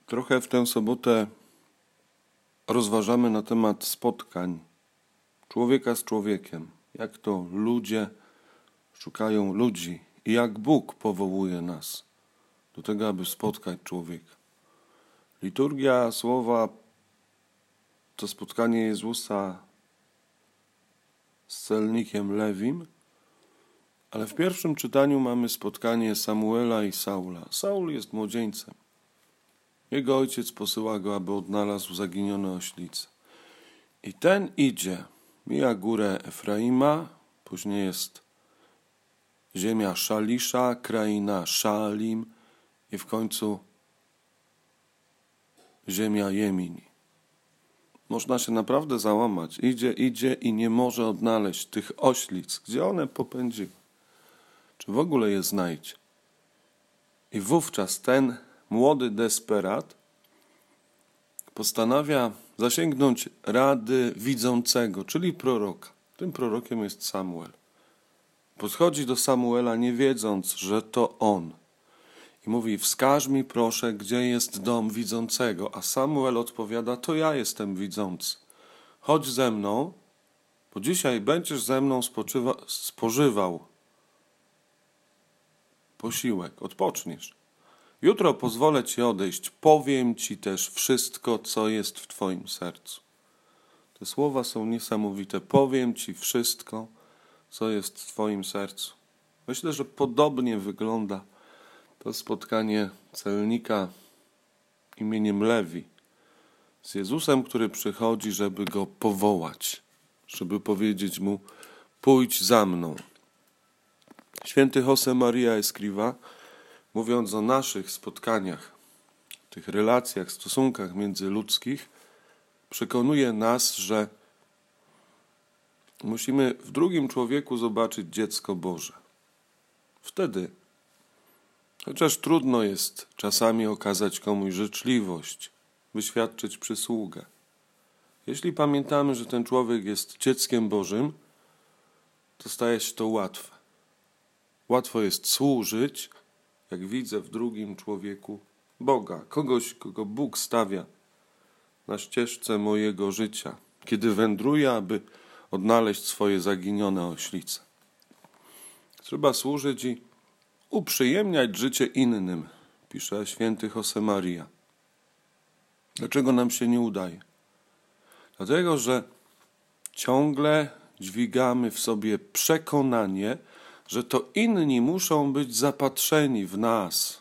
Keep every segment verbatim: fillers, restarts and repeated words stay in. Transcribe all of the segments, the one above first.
Trochę w tę sobotę rozważamy na temat spotkań człowieka z człowiekiem. Jak to ludzie szukają ludzi i jak Bóg powołuje nas do tego, aby spotkać człowieka. Liturgia słowa to spotkanie Jezusa z celnikiem Lewim, ale w pierwszym czytaniu mamy spotkanie Samuela i Saula. Saul jest młodzieńcem. Jego ojciec posyła go, aby odnalazł zaginione oślice. I ten idzie, mija górę Efraima, później jest ziemia Szalisza, kraina Szalim i w końcu ziemia Jemini. Można się naprawdę załamać. Idzie, idzie i nie może odnaleźć tych oślic. Gdzie one popędziły? Czy w ogóle je znajdzie? I wówczas ten młody desperat postanawia zasięgnąć rady widzącego, czyli proroka. Tym prorokiem jest Samuel. Podchodzi do Samuela, nie wiedząc, że to on. I mówi: wskaż mi proszę, gdzie jest dom widzącego. A Samuel odpowiada: to ja jestem widzący. Chodź ze mną, bo dzisiaj będziesz ze mną spoczywa, spożywał posiłek, odpoczniesz. Jutro pozwolę ci odejść, powiem ci też wszystko, co jest w twoim sercu. Te słowa są niesamowite. Powiem ci wszystko, co jest w twoim sercu. Myślę, że podobnie wygląda to spotkanie celnika imieniem Lewi z Jezusem, który przychodzi, żeby go powołać, żeby powiedzieć mu: pójdź za mną. Święty Josemaria Escriva, mówiąc o naszych spotkaniach, tych relacjach, stosunkach międzyludzkich, przekonuje nas, że musimy w drugim człowieku zobaczyć dziecko Boże. Wtedy, chociaż trudno jest czasami okazać komuś życzliwość, wyświadczyć przysługę, jeśli pamiętamy, że ten człowiek jest dzieckiem Bożym, to staje się to łatwe. Łatwo jest służyć, jak widzę w drugim człowieku Boga, kogoś, kogo Bóg stawia na ścieżce mojego życia, kiedy wędruję, aby odnaleźć swoje zaginione oślice. Trzeba służyć i uprzyjemniać życie innym, pisze święty Josemaria. Dlaczego nam się nie udaje? Dlatego, że ciągle dźwigamy w sobie przekonanie, że to inni muszą być zapatrzeni w nas.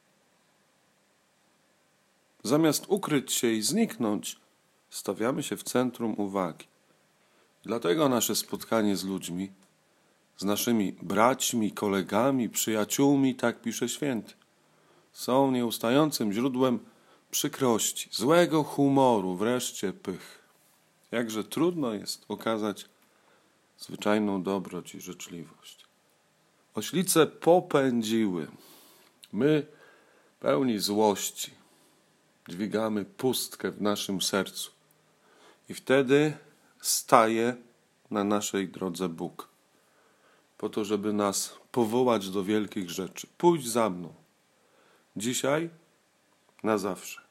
Zamiast ukryć się i zniknąć, stawiamy się w centrum uwagi. Dlatego nasze spotkanie z ludźmi, z naszymi braćmi, kolegami, przyjaciółmi, tak pisze święty, są nieustającym źródłem przykrości, złego humoru, wreszcie pych. Jakże trudno jest okazać zwyczajną dobroć i życzliwość. Oślice popędziły. My, pełni złości, dźwigamy pustkę w naszym sercu. I wtedy staje na naszej drodze Bóg, po to, żeby nas powołać do wielkich rzeczy. Pójdź za mną. Dzisiaj, na zawsze.